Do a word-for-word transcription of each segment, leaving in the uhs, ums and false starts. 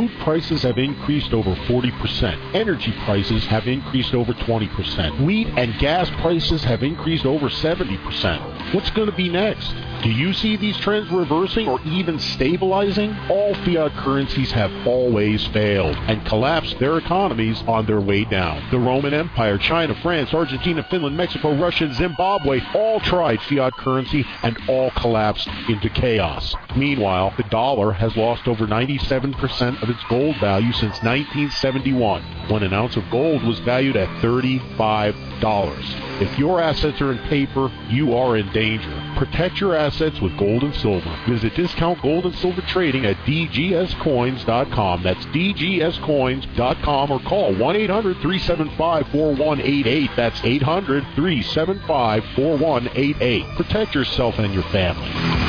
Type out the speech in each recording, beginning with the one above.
Food prices have increased over forty percent. Energy prices have increased over twenty percent. Wheat and gas prices have increased over seventy percent. What's going to be next? Do you see these trends reversing or even stabilizing? All fiat currencies have always failed and collapsed their economies on their way down. The Roman Empire, China, France, Argentina, Finland, Mexico, Russia, and Zimbabwe all tried fiat currency and all collapsed into chaos. Meanwhile, the dollar has lost over ninety-seven percent of its gold value since nineteen seventy-one, when an ounce of gold was valued at thirty-five dollars. If your assets are in paper, you are in danger. Protect your assets with gold and silver. Visit Discount Gold and Silver Trading at d g s coins dot com. That's d g s coins dot com, or call one eight hundred, three seven five, four one eight eight. That's eight hundred, three seven five, four one eight eight. Protect yourself and your family.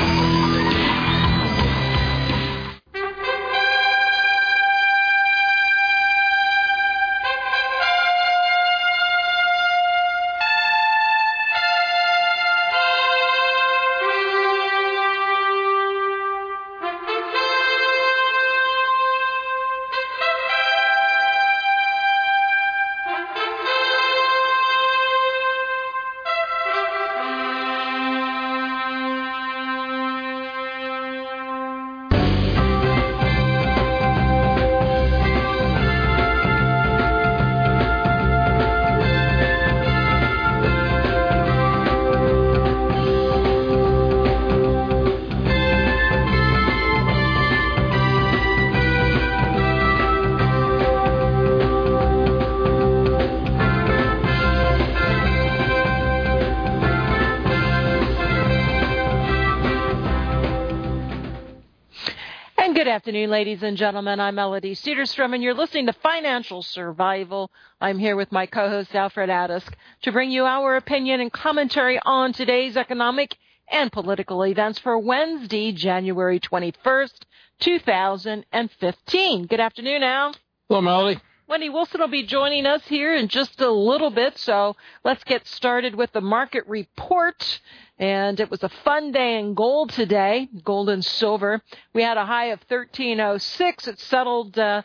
Good afternoon, ladies and gentlemen. I'm Melody Cedarstrom, and you're listening to Financial Survival. I'm here with my co-host, Alfred Adisk, to bring you our opinion and commentary on today's economic and political events for Wednesday, January twenty-first, two thousand fifteen. Good afternoon, Al. Hello, Melody. Wendy Wilson will be joining us here in just a little bit, so let's get started with the market report. And it was a fun day in gold today, gold and silver. We had a high of thirteen oh six. It settled, uh,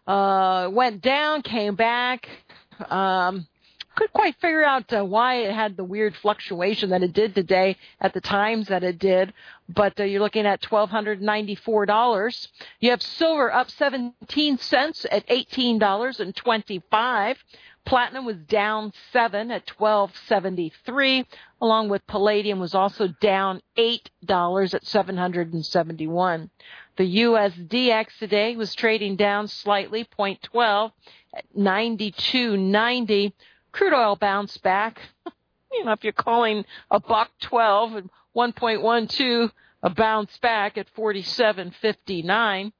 uh, went down, came back. Um, couldn't quite figure out uh, why it had the weird fluctuation that it did today at the times that it did. But uh, you're looking at one thousand two hundred ninety-four dollars. You have silver up seventeen cents at eighteen dollars and twenty-five cents. Platinum was down seven at twelve seventy-three, along with palladium was also down eight dollars at seven hundred seventy-one. The U S D X today was trading down slightly, zero point one two at ninety-two ninety. Crude oil bounced back. You know, if you're calling a buck twelve and one point one two a bounce back at forty-seven fifty-nine.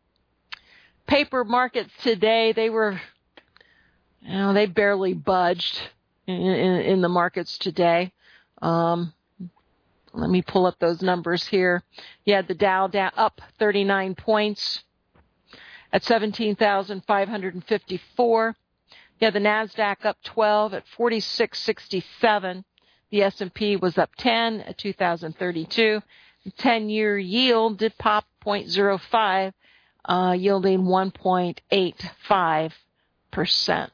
Paper markets today, they were You know, they barely budged in, in, in the markets today. Um, let me pull up those numbers here. You had the Dow down up thirty-nine points at seventeen thousand five hundred fifty-four. You had the NASDAQ up twelve at forty-six sixty-seven. The S and P was up ten at two thousand thirty-two. The ten-year yield did pop zero point zero five, uh, yielding one point eight five percent.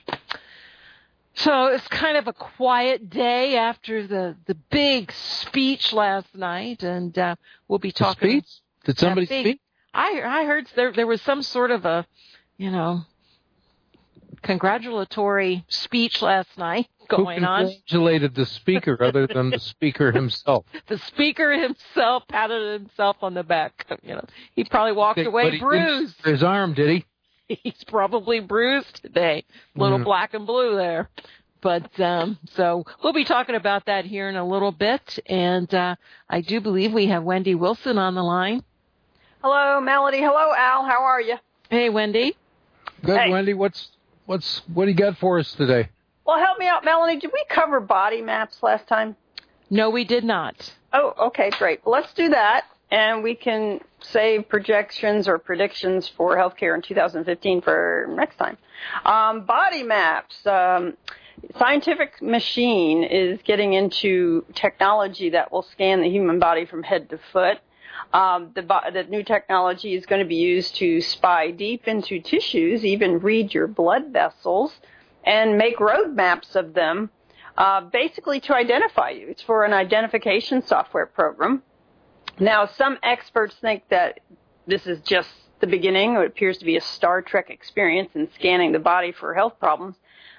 So it's kind of a quiet day after the, the big speech last night, and uh, we'll be talking. Speech? Did somebody big, speak? I I heard there there was some sort of a, you know, congratulatory speech last night going Who on. Who congratulated the speaker other than the speaker himself? The speaker himself patted himself on the back. You know, he probably walked But away he bruised. didn't- His arm, did he? He's probably bruised today. Little Mm. black and blue there. But, um, so we'll be talking about that here in a little bit. And, uh, I do believe we have Wendy Wilson on the line. Hello, Melody. Hello, Al. How are you? Hey, Wendy. Good, Hey. Wendy. What's what's what do you got for us today? Well, help me out, Melody. Did we cover body maps last time? No, we did not. Oh, okay, great. Well, let's do that, and we can save projections or predictions for healthcare in two thousand fifteen for next time. Um, body maps. Um, Scientific Machine is getting into technology that will scan the human body from head to foot. Um, the, the new technology is going to be used to spy deep into tissues, even read your blood vessels, and make road maps of them, uh, basically to identify you. It's for an identification software program. Now, some experts think that this is just the beginning. It appears to be a Star Trek experience in scanning the body for health problems.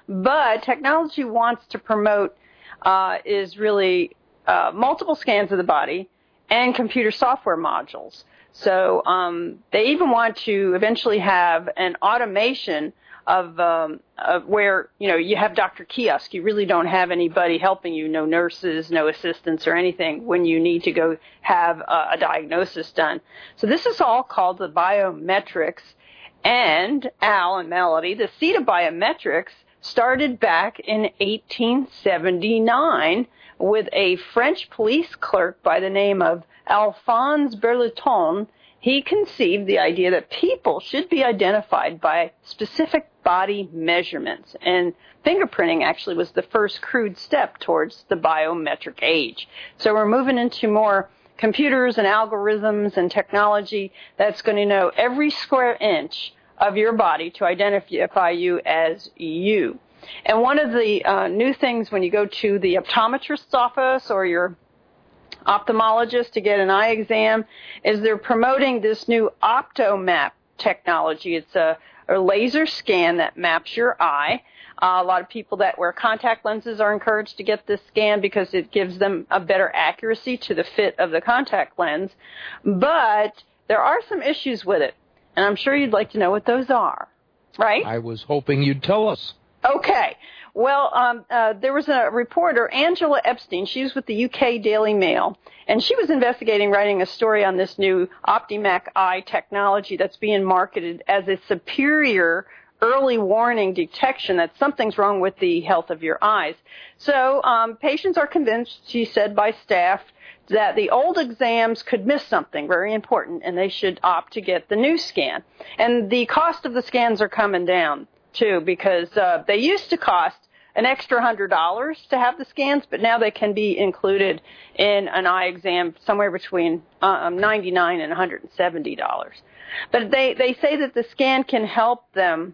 But technology wants to promote uh, is really uh, multiple scans of the body and computer software modules. So um, they even want to eventually have an automation of, um, of where, you know, you have Doctor Kiosk. You really don't have anybody helping you, no nurses, no assistants or anything when you need to go have a, a diagnosis done. So this is all called the biometrics. And Al and Melody, the seed of biometrics started back in eighteen seventy-nine with a French police clerk by the name of Alphonse Berleton. He conceived the idea that people should be identified by specific body measurements. And fingerprinting actually was the first crude step towards the biometric age. So we're moving into more computers and algorithms and technology that's going to know every square inch of your body to identify you as you. And one of the uh, new things when you go to the optometrist's office or your ophthalmologist to get an eye exam is they're promoting this new OptoMap technology. It's a, a laser scan that maps your eye. Uh, a lot of people that wear contact lenses are encouraged to get this scan because it gives them a better accuracy to the fit of the contact lens. But there are some issues with it, and I'm sure you'd like to know what those are, right? I was hoping you'd tell us. Okay. Well, um, uh, there was a reporter, Angela Epstein. She was with the U K Daily Mail, and she was investigating, writing a story on this new OptiMac eye technology that's being marketed as a superior early warning detection that something's wrong with the health of your eyes. So um, patients are convinced, she said, by staff that the old exams could miss something very important, and they should opt to get the new scan. And the cost of the scans are coming down, too, because uh, they used to cost an extra one hundred dollars to have the scans, but now they can be included in an eye exam somewhere between um, ninety-nine dollars and one hundred seventy dollars. But they, they say that the scan can help them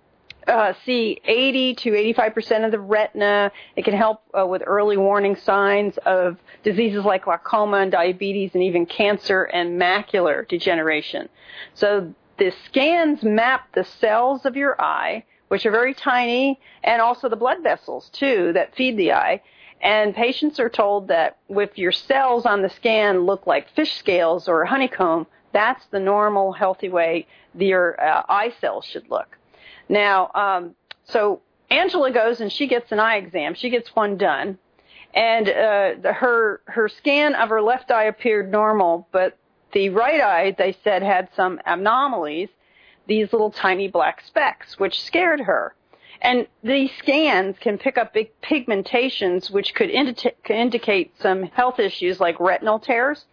uh, see eighty to eighty-five percent of the retina. It can help uh, with early warning signs of diseases like glaucoma and diabetes and even cancer and macular degeneration. So the scans map the cells of your eye, which are very tiny, and also the blood vessels, too, that feed the eye. And patients are told that if your cells on the scan look like fish scales or a honeycomb, that's the normal, healthy way your uh, eye cells should look. Now, um, so Angela goes and she gets an eye exam. She gets one done. And uh, the, her her scan of her left eye appeared normal, but the right eye, they said, had some anomalies, these little tiny black specks, which scared her. And these scans can pick up big pigmentations, which could indi- indicate some health issues like retinal tears.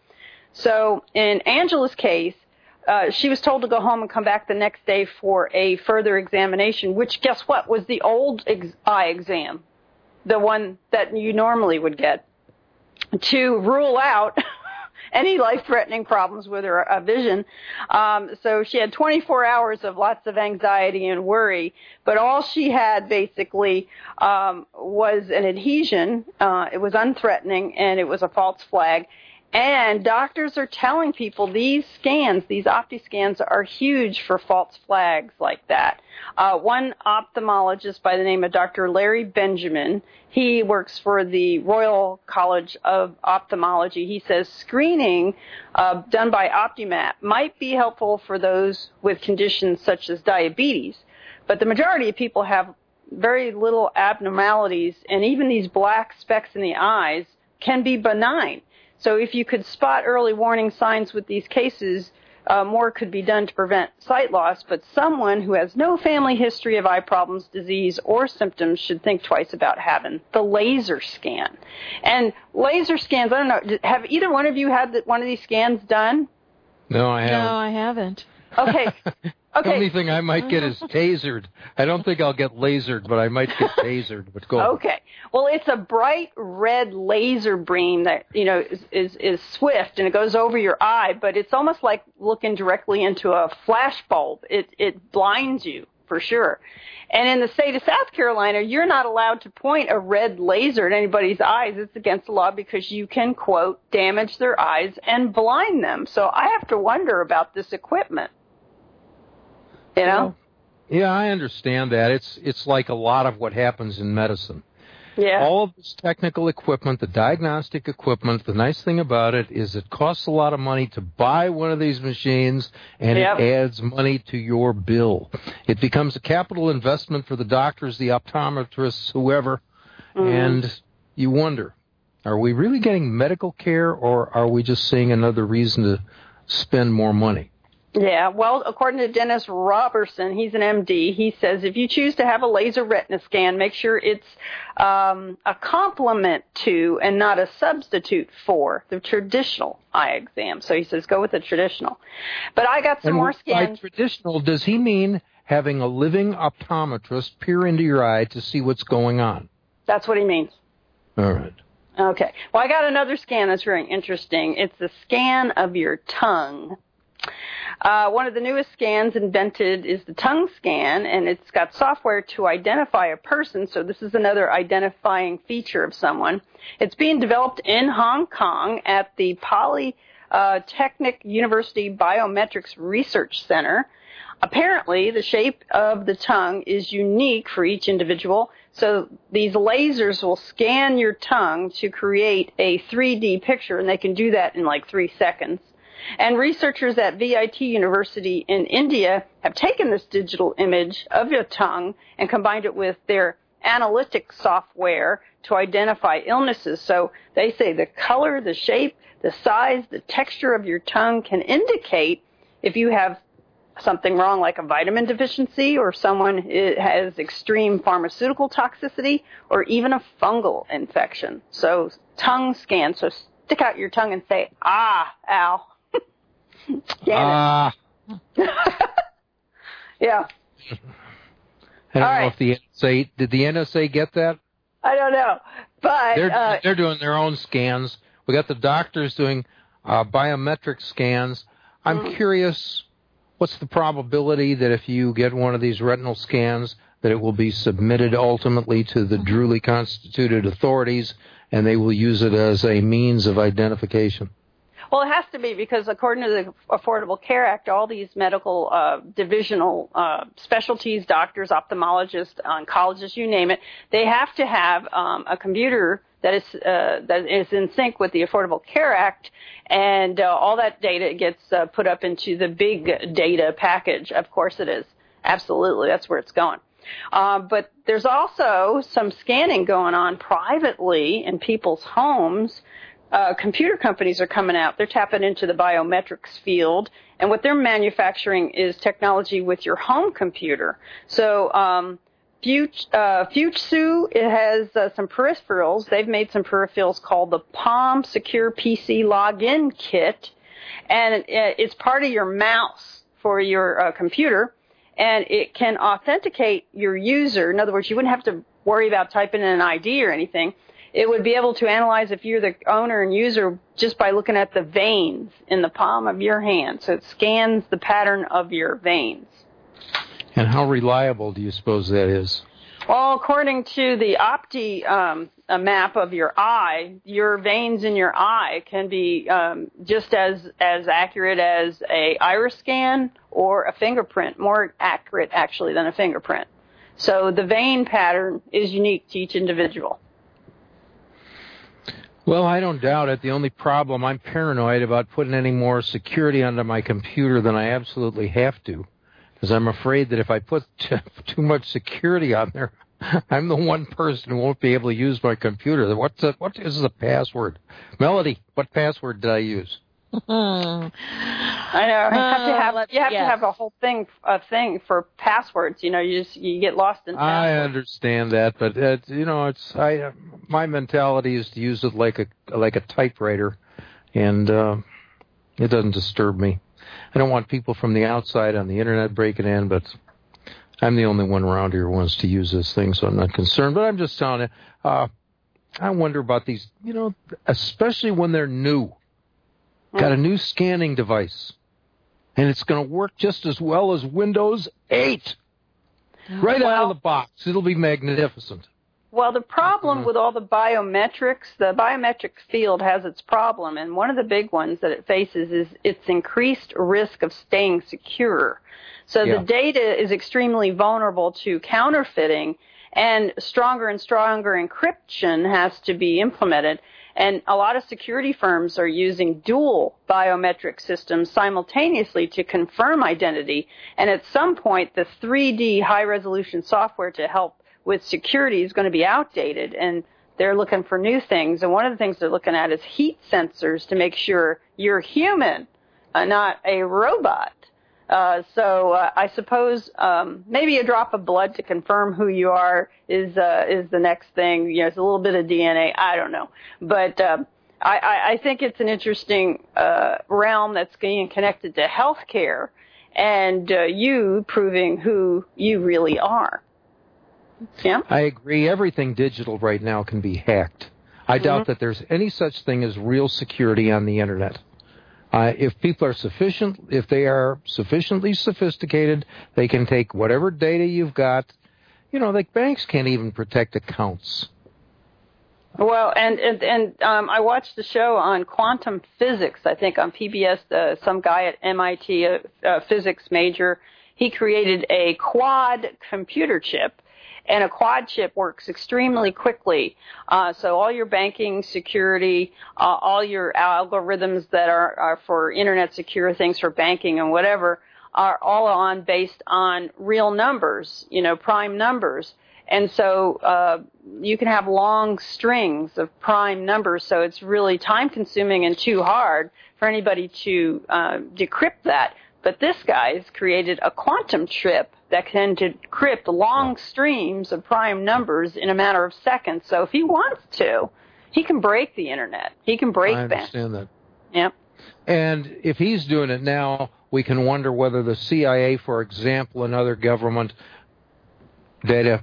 So in Angela's case, uh, she was told to go home and come back the next day for a further examination, which, guess what, was the old ex- eye exam, the one that you normally would get, to rule out any life-threatening problems with her uh, vision. Um, so she had twenty-four hours of lots of anxiety and worry, but all she had basically um, was an adhesion. Uh, it was unthreatening, and it was a false flag. And doctors are telling people these scans, these Opti scans, are huge for false flags like that. Uh, one ophthalmologist by the name of Doctor Larry Benjamin, he works for the Royal College of Ophthalmology. He says screening uh, done by OptiMap might be helpful for those with conditions such as diabetes, but the majority of people have very little abnormalities, and even these black specks in the eyes can be benign. So if you could spot early warning signs with these cases, uh, more could be done to prevent sight loss, but someone who has no family history of eye problems, disease, or symptoms should think twice about having the laser scan. And laser scans, I don't know, have either one of you had one of these scans done? No, I haven't. No, I haven't. Okay. The only thing I might get is tasered. I don't think I'll get lasered, but I might get tasered. But go. Okay. Well, it's a bright red laser beam that, you know, is, is, is swift, and it goes over your eye, but it's almost like looking directly into a flash bulb. It, it blinds you, for sure. And in the state of South Carolina, you're not allowed to point a red laser at anybody's eyes. It's against the law because you can, quote, damage their eyes and blind them. So I have to wonder about this equipment. You know? Well, yeah, I understand that. It's it's like a lot of what happens in medicine. Yeah. All of this technical equipment, the diagnostic equipment, the nice thing about it is it costs a lot of money to buy one of these machines, and Yep. it adds money to your bill. It becomes a capital investment for the doctors, the optometrists, whoever, Mm-hmm. and you wonder, are we really getting medical care, or are we just seeing another reason to spend more money? Yeah, well, according to Dennis Robertson, he's an M D, he says if you choose to have a laser retina scan, make sure it's um, a complement to and not a substitute for the traditional eye exam. So he says go with the traditional. But I got some and more by scans. traditional, does he mean having a living optometrist peer into your eye to see what's going on? That's what he means. All right. Okay. Well, I got another scan that's very interesting. It's a scan of your tongue. Uh, one of the newest scans invented is the tongue scan, and it's got software to identify a person, so this is another identifying feature of someone. It's being developed in Hong Kong at the Polytechnic University Biometrics Research Center. Apparently, the shape of the tongue is unique for each individual, so these lasers will scan your tongue to create a three D picture, and they can do that in like three seconds. And researchers at V I T University in India have taken this digital image of your tongue and combined it with their analytic software to identify illnesses. So they say the color, the shape, the size, the texture of your tongue can indicate if you have something wrong like a vitamin deficiency or someone has extreme pharmaceutical toxicity or even a fungal infection. So tongue scan. So stick out your tongue and say, ah, Al. Ah. Uh, yeah. I don't All know right. if the N S A, did the N S A get that? I don't know. But They're, uh, they're doing their own scans. We got the doctors doing uh, biometric scans. I'm mm. curious, what's the probability that if you get one of these retinal scans, that it will be submitted ultimately to the duly constituted authorities, and they will use it as a means of identification? Well, it has to be because according to the Affordable Care Act, all these medical uh, divisional uh, specialties, doctors, ophthalmologists, oncologists, you name it, they have to have um, a computer that is uh, that is in sync with the Affordable Care Act, and uh, all that data gets uh, put up into the big data package. Of course it is. Absolutely. That's where it's going. Uh, but there's also some scanning going on privately in people's homes. Uh, computer companies are coming out. They're tapping into the biometrics field, and what they're manufacturing is technology with your home computer. So, um, Fuch, uh, Fujitsu, it has uh, some peripherals. They've made some peripherals called the Palm Secure P C Login Kit, and it, it's part of your mouse for your uh, computer, and it can authenticate your user. In other words, you wouldn't have to worry about typing in an I D or anything. It would be able to analyze if you're the owner and user just by looking at the veins in the palm of your hand. So it scans the pattern of your veins. And how reliable do you suppose that is? Well, according to the Opti um, a map of your eye, your veins in your eye can be um, just as, as accurate as a iris scan or a fingerprint, more accurate actually than a fingerprint. So the vein pattern is unique to each individual. Well, I don't doubt it. The only problem, I'm paranoid about putting any more security onto my computer than I absolutely have to, because I'm afraid that if I put t- too much security on there, I'm the one person who won't be able to use my computer. What's the, what is the password? Melody, what password did I use? I know. You have to have, you have, yes. to have a whole thing, a thing for passwords. You know, you just you get lost in passwords. I understand that, but uh, you know, it's I. Uh, my mentality is to use it like a like a typewriter, and uh, it doesn't disturb me. I don't want people from the outside on the internet breaking in, but I'm the only one around here who wants to use this thing, so I'm not concerned. But I'm just telling you, uh, I wonder about these, you know, especially when they're new. Got a new scanning device, and it's going to work just as well as Windows eight. Right well, out of the box. It'll be magnificent. Well, the problem mm-hmm. with all the biometrics, the biometrics field has its problem, and one of the big ones that it faces is its increased risk of staying secure. So yeah. the data is extremely vulnerable to counterfeiting, and stronger and stronger encryption has to be implemented. And a lot of security firms are using dual biometric systems simultaneously to confirm identity. And at some point, the three D high-resolution software to help with security is going to be outdated, and they're looking for new things. And one of the things they're looking at is heat sensors to make sure you're human, uh, not a robot. Uh, so uh, I suppose um, maybe a drop of blood to confirm who you are is uh, is the next thing. You know, it's a little bit of D N A. I don't know, but uh, I, I think it's an interesting uh, realm that's getting connected to healthcare and uh, you proving who you really are. Yeah, I agree. Everything digital right now can be hacked. I mm-hmm. doubt that there's any such thing as real security on the internet. Uh, if people are sufficient, if they are sufficiently sophisticated, they can take whatever data you've got. You know, like banks can't even protect accounts. Well, and and, and um, I watched a show on quantum physics, I think, on P B S. Uh, some guy at M I T, a, a physics major, he created a quad computer chip. And a quad chip works extremely quickly. Uh, so all your banking security, uh, all your algorithms that are, are for internet secure things for banking and whatever are all on based on real numbers, you know, prime numbers. And so uh, you can have long strings of prime numbers. So it's really time consuming and too hard for anybody to uh, decrypt that. But this guy's created a quantum chip that can decrypt long streams of prime numbers in a matter of seconds. So if he wants to, he can break the internet. He can break I banks. understand that. Yep. And if he's doing it now, we can wonder whether the C I A, for example, and other government data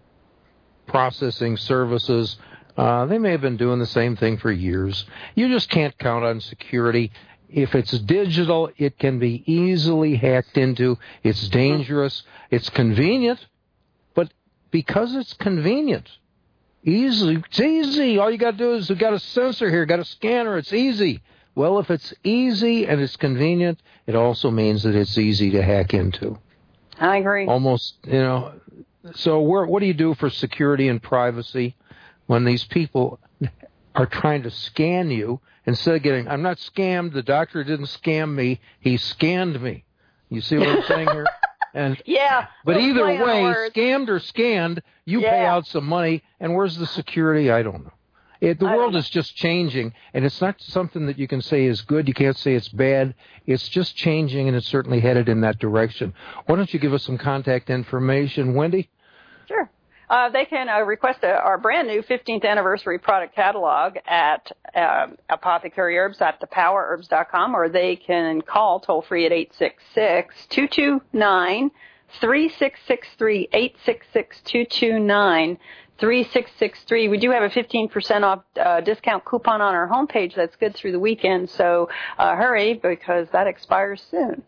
processing services, uh, they may have been doing the same thing for years. You just can't count on security. If it's digital, it can be easily hacked into. It's dangerous. It's convenient. But because it's convenient, easily, it's easy. All you got to do is you got a sensor here, got a scanner. It's easy. Well, if it's easy and it's convenient, it also means that it's easy to hack into. I agree. Almost, you know. So we're, what do you do for security and privacy when these people are trying to scan you? Instead of getting, I'm not scammed, the doctor didn't scam me, he scanned me. You see what I'm saying here? And yeah. But either way, scammed or scanned, you yeah. pay out some money, and where's the security? I don't know. It, the I world is just changing, and it's not something that you can say is good. You can't say it's bad. It's just changing, and it's certainly headed in that direction. Why don't you give us some contact information, Wendy? Sure. Uh, they can uh, request a, our brand new fifteenth anniversary product catalog at uh, Apothecary Herbs at the power herbs dot com, or they can call toll free at eight six six, two two nine, three six six three, eight six six, two two nine, three six six three. We do have a fifteen percent off uh, discount coupon on our homepage that's good through the weekend, so uh, hurry because that expires soon.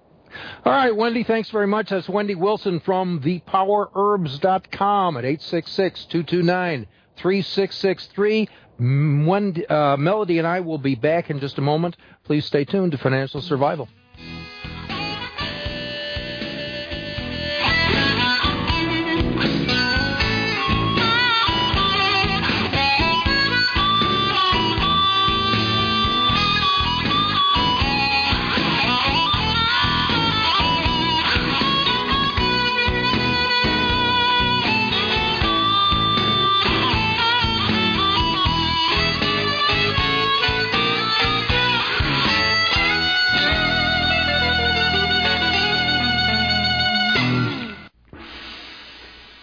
All right, Wendy, thanks very much. That's Wendy Wilson from the power herbs dot com at eight six six, two two nine, three six six three. Wendy, uh, Melody and I will be back in just a moment. Please stay tuned to Financial Survival.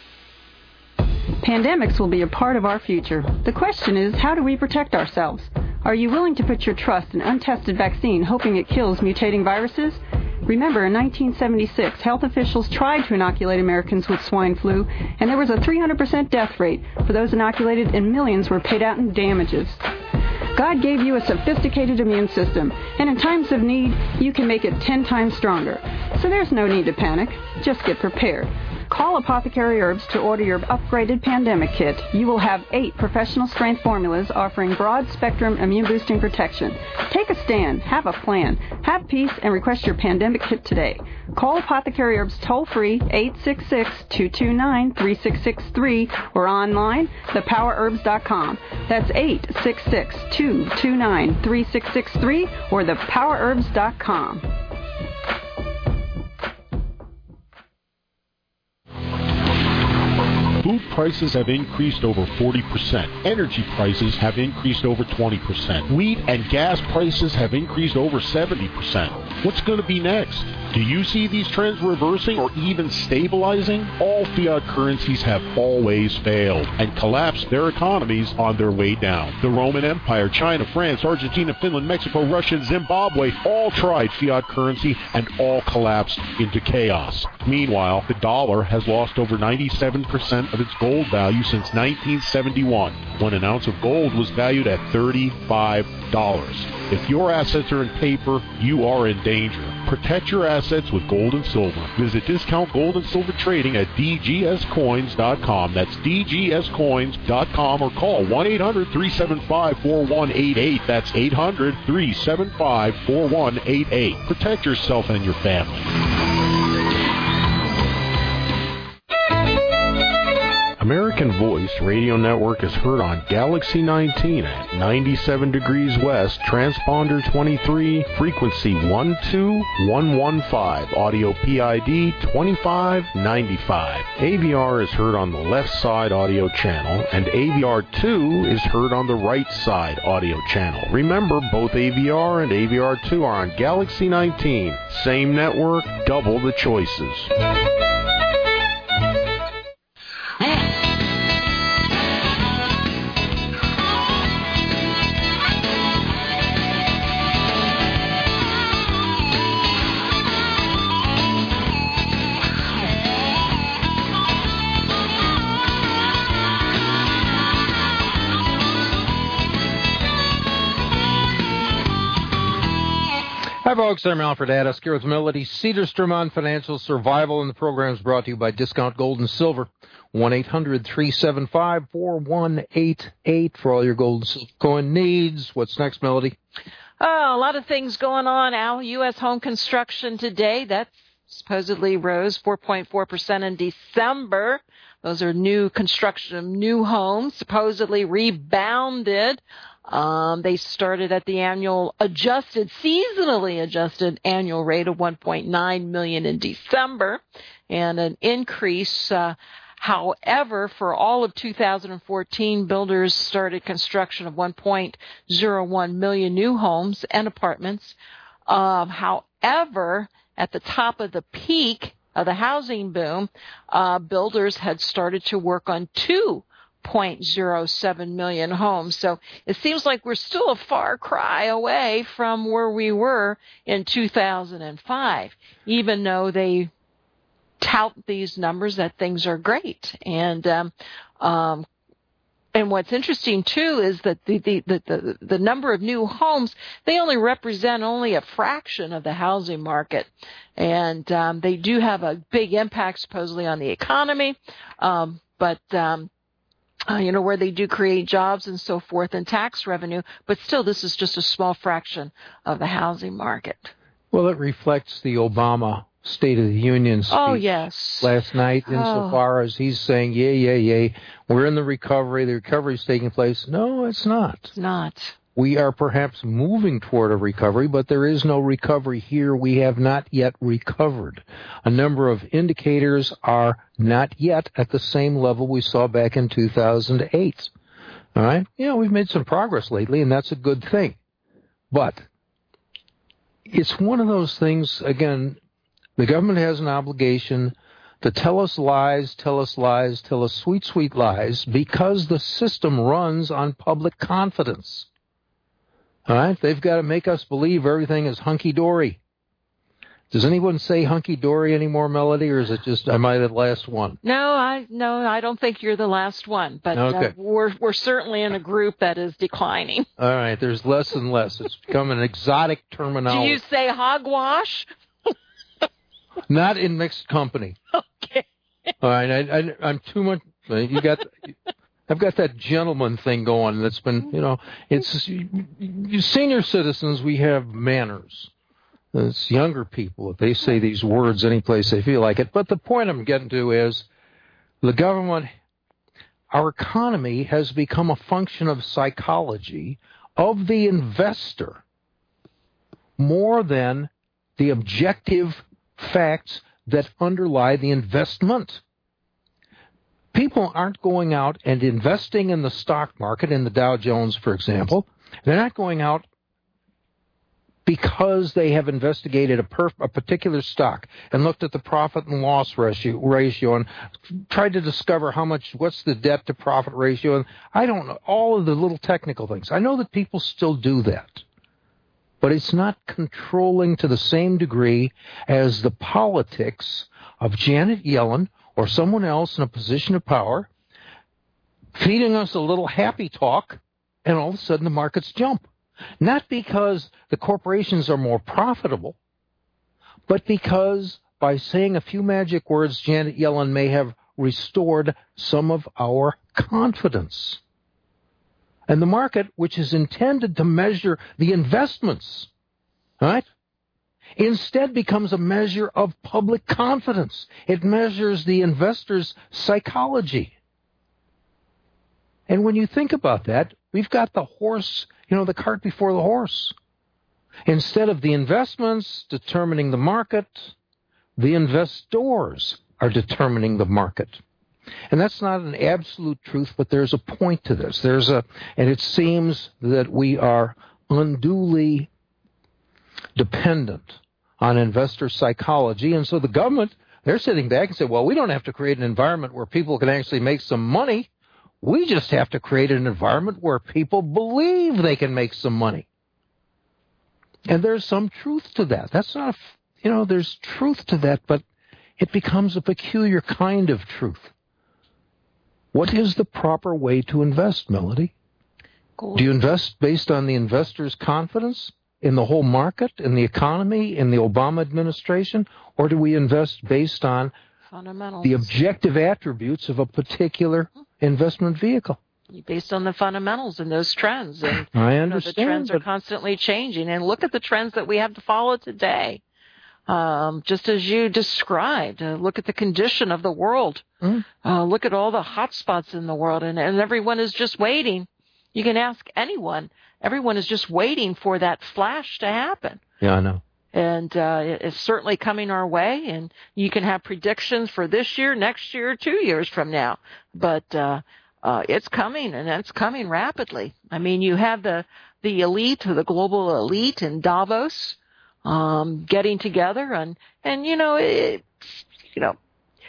Pandemics will be a part of our future. The question is, how do we protect ourselves? Are you willing to put your trust in untested vaccine hoping it kills mutating viruses? Remember, in nineteen seventy-six, health officials tried to inoculate Americans with swine flu, and there was a three hundred percent death rate for those inoculated, and millions were paid out in damages. God gave you a sophisticated immune system, and in times of need, you can make it ten times stronger. So there's no need to panic. Just get prepared. Call Apothecary Herbs to order your upgraded pandemic kit. You will have eight professional-strength formulas offering broad-spectrum immune-boosting protection. Take a stand, have a plan, have peace, and request your pandemic kit today. Call Apothecary Herbs toll-free eight six six, two two nine, three six six three or online, the power herbs dot com. That's eight six six, two two nine, three six six three or the power herbs dot com. Food prices have increased over forty percent. Energy prices have increased over twenty percent. Wheat and gas prices have increased over seventy percent. What's going to be next? Do you see these trends reversing or even stabilizing? All fiat currencies have always failed and collapsed their economies on their way down. The Roman Empire, China, France, Argentina, Finland, Mexico, Russia, and Zimbabwe all tried fiat currency and all collapsed into chaos. Meanwhile, the dollar has lost over ninety-seven percent of its gold value since nineteen seventy-one, when an ounce of gold was valued at thirty-five dollars. If your assets are in paper, you are in danger. Protect your assets with gold and silver. Visit Discount Gold and Silver Trading at d g s coins dot com. That's d g s coins dot com or call one eight hundred, three seven five, four one eight eight. That's eight hundred, three seven five, four one eight eight. Protect yourself and your family. American Voice Radio Network is heard on Galaxy nineteen at ninety-seven degrees west, transponder twenty-three, frequency one two one one five, audio P I D twenty-five ninety-five. A V R is heard on the left side audio channel, and A V R two is heard on the right side audio channel. Remember, both A V R and A V R two are on Galaxy nineteen. Same network, double the choices. Hi, folks. I'm Alfred Addis here with Melody Cedarstrom on Financial Survival, and the program is brought to you by Discount Gold and Silver. one eight hundred, three seven five, four one eight eight for all your gold and silver coin needs. What's next, Melody? Oh, a lot of things going on, Al. U S home construction today, that supposedly rose four point four percent in December. Those are new construction of new homes, supposedly rebounded. Um, they started at the annual adjusted, seasonally adjusted annual rate of one point nine million in December, and an increase. Uh, however, for all of two thousand fourteen, builders started construction of one point zero one million new homes and apartments. Um, however, at the top of the peak of the housing boom, uh, builders had started to work on two zero point zero seven million homes. So it seems like we're still a far cry away from where we were in two thousand five, even though they tout these numbers that things are great. And um, um, and what's interesting, too, is that the, the, the, the, the number of new homes, they only represent only a fraction of the housing market. And um, they do have a big impact, supposedly, on the economy. Um, but um Uh, you know, where they do create jobs and so forth and tax revenue, but still this is just a small fraction of the housing market. Well, it reflects the Obama State of the Union speech oh, yes. last night, insofar oh. as he's saying, yay, yay, yay, we're in the recovery, the recovery is taking place. No, it's not. It's not. We are perhaps moving toward a recovery, but there is no recovery here. We have not yet recovered. A number of indicators are not yet at the same level we saw back in two thousand eight. All right? Yeah, we've made some progress lately, and that's a good thing. But it's one of those things, again, the government has an obligation to tell us lies, tell us lies, tell us sweet, sweet lies, because the system runs on public confidence. All right? They've got to make us believe everything is hunky-dory. Does anyone say hunky-dory anymore, Melody, or is it just, am I the last one? No, I no, I don't think you're the last one, but okay. uh, we're we're certainly in a group that is declining. All right, there's less and less. It's become an exotic terminology. Do you say hogwash? Not in mixed company. Okay. All right, I, I, I'm too much. You got, I've got that gentleman thing going. That's been, you know, it's you, you senior citizens. We have manners. It's younger people. They say these words any place they feel like it. But the point I'm getting to is the government, our economy has become a function of psychology of the investor more than the objective facts that underlie the investment. People aren't going out and investing in the stock market, in the Dow Jones, for example. They're not going out because they have investigated a, perf- a particular stock and looked at the profit and loss ratio, ratio and tried to discover how much, what's the debt to profit ratio. And I don't know, all of the little technical things. I know that people still do that, but it's not controlling to the same degree as the politics of Janet Yellen or someone else in a position of power feeding us a little happy talk, and all of a sudden the markets jump. Not because the corporations are more profitable, but because by saying a few magic words, Janet Yellen may have restored some of our confidence. And the market, which is intended to measure the investments, right, instead becomes a measure of public confidence. It measures the investor's psychology. And when you think about that, we've got the horse, you know, the cart before the horse. Instead of the investments determining the market, the investors are determining the market. And that's not an absolute truth, but there's a point to this. There's a, and it seems that we are unduly dependent on investor psychology. And so the government, they're sitting back and say, well, we don't have to create an environment where people can actually make some money. We just have to create an environment where people believe they can make some money. And there's some truth to that. That's not, a, you know, there's truth to that, but it becomes a peculiar kind of truth. What is the proper way to invest, Melody? Cool. Do you invest based on the investor's confidence in the whole market, in the economy, in the Obama administration? Or do we invest based on fundamentals, the objective attributes of a particular investment vehicle? Based on the fundamentals and those trends. And I understand. You know, the trends are constantly changing. And look at the trends that we have to follow today. Um, just as you described, uh, look at the condition of the world. Mm. Uh, look at all the hot spots in the world. And, and everyone is just waiting. You can ask anyone. Everyone is just waiting for that flash to happen. Yeah, I know. And uh, it's certainly coming our way. And you can have predictions for this year, next year, two years from now. But uh, uh, it's coming, and it's coming rapidly. I mean, you have the, the elite, the global elite in Davos um, getting together. And, and you know, it, you know,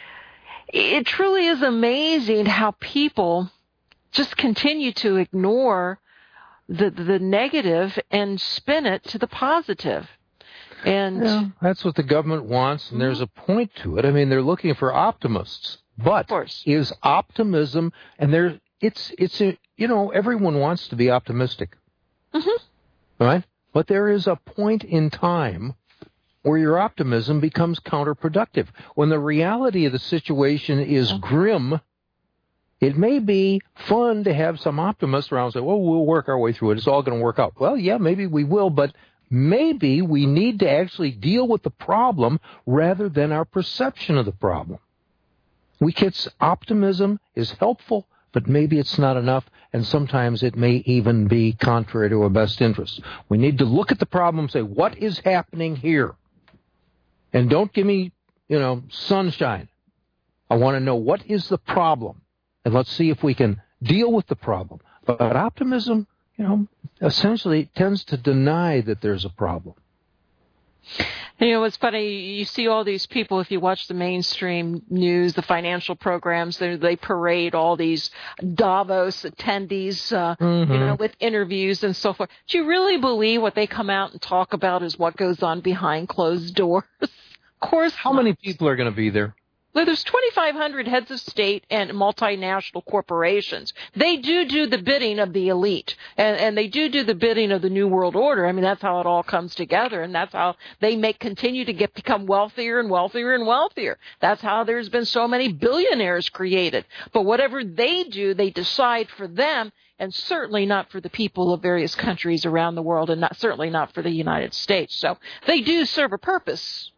it truly is amazing how people just continue to ignore the the negative and spin it to the positive. And yeah, that's what the government wants, and there's a point to it. I mean, they're looking for optimists, but is optimism, and there it's it's a, you know, everyone wants to be optimistic, mm-hmm. right? But there is a point in time where your optimism becomes counterproductive. When the reality of the situation is grim, it may be fun to have some optimists around and say, well, we'll work our way through it. It's all going to work out. Well, yeah, maybe we will, but maybe we need to actually deal with the problem rather than our perception of the problem. We kids, optimism is helpful, but maybe it's not enough, and sometimes it may even be contrary to our best interests. We need to look at the problem and say, what is happening here? And don't give me, you know, sunshine. I want to know what is the problem, and let's see if we can deal with the problem. But optimism, you know, essentially tends to deny that there's a problem. You know, it's funny, you see all these people, if you watch the mainstream news, the financial programs, they, they parade all these Davos attendees, uh, mm-hmm. you know, with interviews and so forth. Do you really believe what they come out and talk about is what goes on behind closed doors? Of course How not. many people are going to be there? Well, there's twenty-five hundred heads of state and multinational corporations. They do do the bidding of the elite, and, and they do do the bidding of the New World Order. I mean, that's how it all comes together, and that's how they make continue to get become wealthier and wealthier and wealthier. That's how there's been so many billionaires created. But whatever they do, they decide for them, and certainly not for the people of various countries around the world, and not certainly not for the United States. So they do serve a purpose.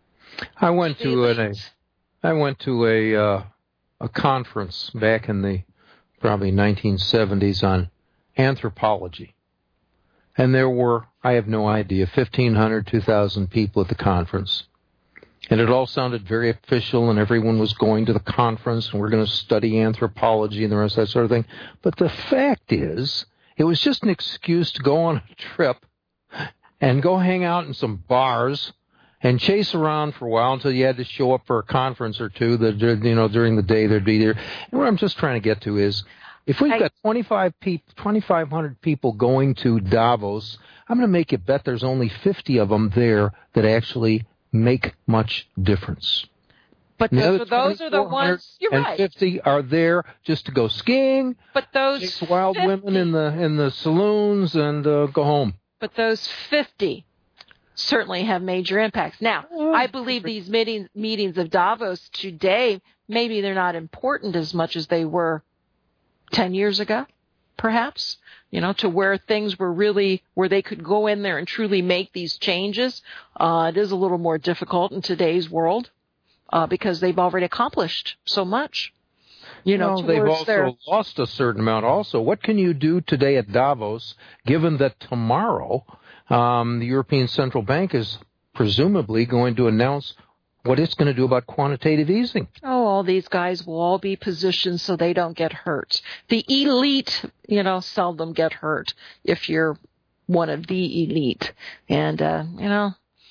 I went to an, a I went to a uh, a conference back in the probably nineteen seventies on anthropology, and there were, I have no idea, fifteen hundred, two thousand people at the conference, and it all sounded very official, and everyone was going to the conference, and we're going to study anthropology and the rest of that sort of thing. But the fact is, it was just an excuse to go on a trip and go hang out in some bars and chase around for a while until you had to show up for a conference or two that, you know, during the day there'd be there. And what I'm just trying to get to is, if we've got twenty-five people, twenty-five hundred people going to Davos, I'm going to make you bet there's only fifty of them there that actually make much difference. But those, those are the ones, you're and right. fifty are there just to go skiing, but those chase wild fifty women in the, in the saloons, and uh, go home. But those fifty certainly have major impacts. Now, I believe these meetings, meetings of Davos today, maybe they're not important as much as they were ten years ago, perhaps, you know, to where things were really, where they could go in there and truly make these changes. Uh, it is a little more difficult in today's world uh, because they've already accomplished so much. You know, well, they've also their... lost a certain amount also. What can you do today at Davos, given that tomorrow Um, the European Central Bank is presumably going to announce what it's going to do about quantitative easing? Oh, all these guys will all be positioned so they don't get hurt. The elite, you know, seldom get hurt if you're one of the elite. And, uh, you know,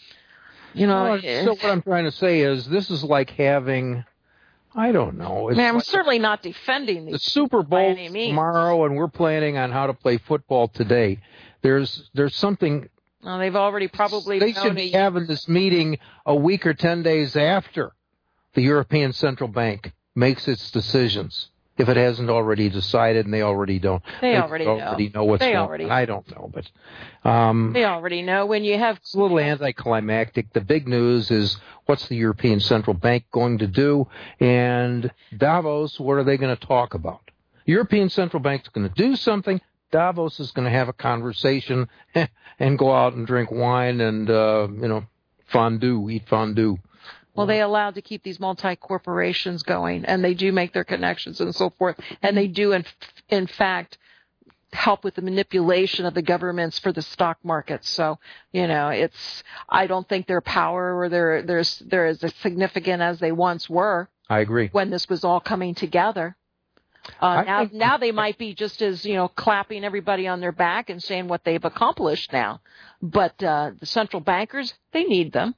you know. Well, so what I'm trying to say is this is like having, I don't know. It's I mean, I'm like certainly not defending these the Super Bowl tomorrow, and we're planning on how to play football today. There's there's something. Well, they've already probably. They should be having this meeting a week or ten days after the European Central Bank makes its decisions, if it hasn't already decided, and they already don't. They, they already, already know. know what's they going already on. I don't know, but um, they already know. When you have it's a little anticlimactic. The big news is what's the European Central Bank going to do, and Davos. What are they going to talk about? European Central Bank's going to do something. Davos is going to have a conversation and go out and drink wine and, uh, you know, fondue, eat fondue. Well, they allowed to keep these multi-corporations going, and they do make their connections and so forth, and they do, in, in fact, help with the manipulation of the governments for the stock markets. So, you know, it's, I don't think their power or their, there's, they're as significant as they once were. I agree. When this was all coming together. Uh, now, think, now they might be just as, you know, clapping everybody on their back and saying what they've accomplished now. But uh, the central bankers, they need them.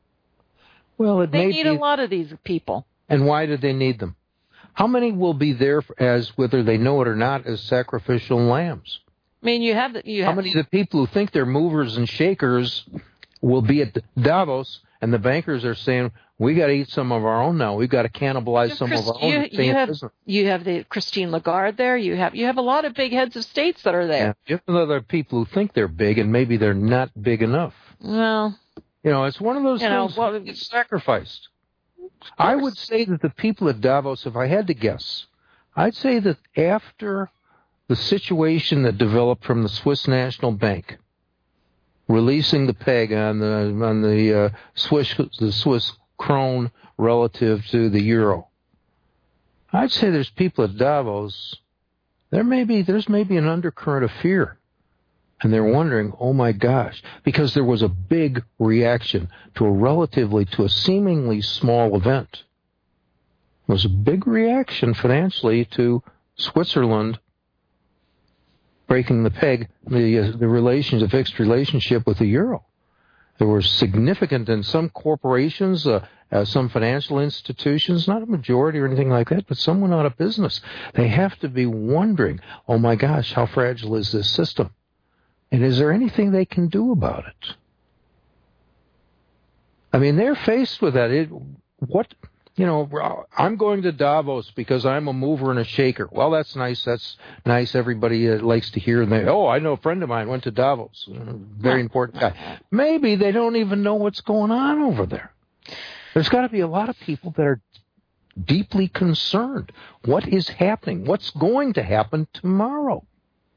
Well, it they may need be, a lot of these people. And why do they need them? How many will be there as, whether they know it or not, as sacrificial lambs? I mean, you have the, you How have, many of the people who think they're movers and shakers will be at Davos, and the bankers are saying, we got to eat some of our own now. We've got to cannibalize some Christ, of our own. You, you have you have the Christine Lagarde there. You have you have a lot of big heads of states that are there. Yeah, just other people who think they're big and maybe they're not big enough. Well, you know, it's one of those you know, things well, that gets sacrificed. I would say that the people at Davos, if I had to guess, I'd say that after the situation that developed from the Swiss National Bank releasing the peg on the on the uh, Swiss the Swiss krone relative to the euro, I'd say there's people at Davos. There may be there's maybe an undercurrent of fear, and they're wondering, oh my gosh, because there was a big reaction to a relatively to a seemingly small event. There was a big reaction financially to Switzerland breaking the peg, the uh, the relations, the fixed relationship with the euro. There were significant in some corporations, uh, uh, some financial institutions, not a majority or anything like that, but some went out of business. They have to be wondering, oh my gosh, how fragile is this system? And is there anything they can do about it? I mean, they're faced with that. It, what, you know, I'm going to Davos because I'm a mover and a shaker. Well, that's nice. That's nice. Everybody uh, likes to hear. And they, oh, I know a friend of mine went to Davos. Uh, very important guy. Maybe they don't even know what's going on over there. There's got to be a lot of people that are deeply concerned. What is happening? What's going to happen tomorrow?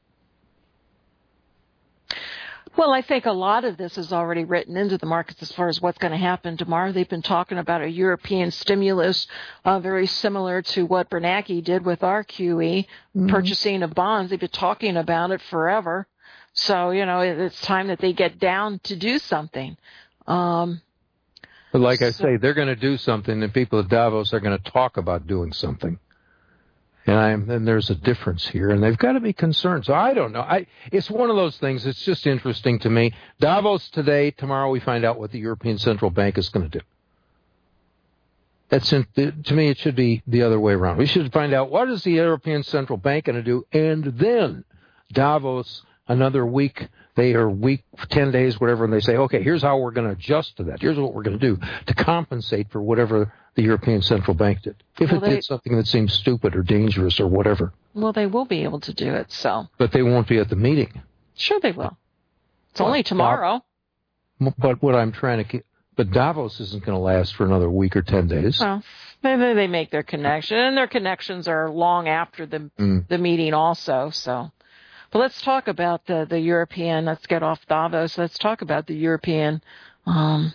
Well, I think a lot of this is already written into the markets as far as what's going to happen tomorrow. They've been talking about a European stimulus uh, very similar to what Bernanke did with our Q E, mm-hmm. purchasing of bonds. They've been talking about it forever. So, you know, it's time that they get down to do something. Um, but like so, I say, they're going to do something, and people at Davos are going to talk about doing something. And, I'm, and there's a difference here, and they've got to be concerned. So I don't know. I, it's one of those things. It's just interesting to me. Davos today, tomorrow we find out what the European Central Bank is going to do. That's in, to me, it should be the other way around. We should find out what is the European Central Bank going to do, and then Davos, another week, they are week, ten days, whatever, and they say, okay, here's how we're going to adjust to that. Here's what we're going to do to compensate for whatever the European Central Bank did. If well, it they, did something that seems stupid or dangerous or whatever. Well, they will be able to do it, so. But they won't be at the meeting. Sure they will. It's well, only tomorrow. But what I'm trying to keep, but Davos isn't going to last for another week or ten days. Well, maybe they make their connection, and their connections are long after the mm. the meeting also, so. But let's talk about the, the European, let's get off Davos, let's talk about the European um,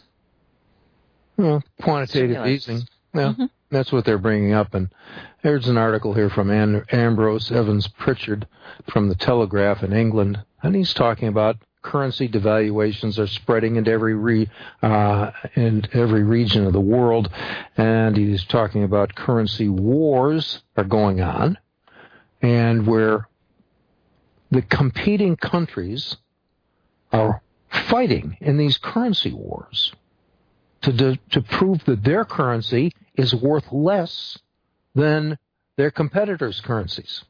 well, quantitative stimulus. easing. Yeah, mm-hmm. That's what they're bringing up. And there's an article here from An- Ambrose Evans Pritchard from the Telegraph in England, and he's talking about currency devaluations are spreading into every re, uh, in every region of the world, and he's talking about currency wars are going on, and where the competing countries are fighting in these currency wars to do, to prove that their currency is worth less than their competitors' currencies.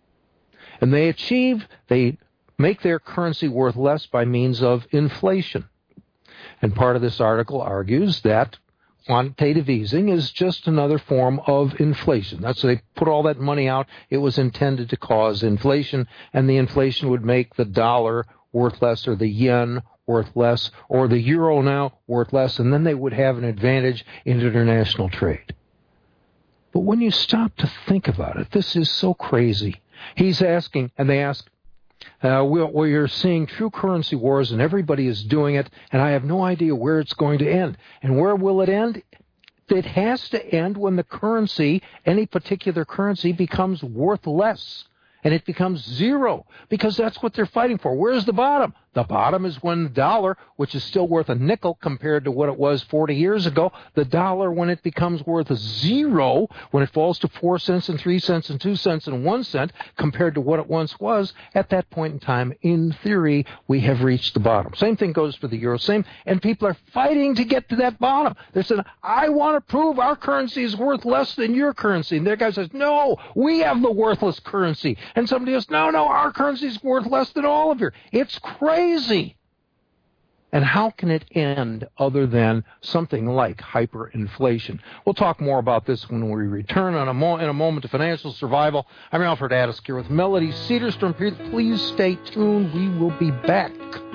And they achieve, they make their currency worth less by means of inflation. And part of this article argues that quantitative easing is just another form of inflation. That's they put all that money out. It was intended to cause inflation, and the inflation would make the dollar worth less, or the yen worth less, or the euro now worth less, and then they would have an advantage in international trade. But when you stop to think about it, this is so crazy. He's asking, and they ask, Uh, we, we are seeing true currency wars, and everybody is doing it, and I have no idea where it's going to end. And where will it end? It has to end when the currency, any particular currency, becomes worth less, and it becomes zero, because that's what they're fighting for. Where's the bottom? The bottom is when the dollar, which is still worth a nickel compared to what it was forty years ago, the dollar, when it becomes worth a zero, when it falls to four cents and three cents and two cents and one cent compared to what it once was, at that point in time, in theory, we have reached the bottom. Same thing goes for the euro. Same, and people are fighting to get to that bottom. They're saying, I want to prove our currency is worth less than your currency. And their guy says, no, we have the worthless currency. And somebody else, no, no, our currency is worth less than all of yours. It's crazy. Crazy. And how can it end other than something like hyperinflation? We'll talk more about this when we return on a mo- in a moment to Financial Survival. I'm Alfred Addis here with Melody Cedarstrom. Please stay tuned. We will be back.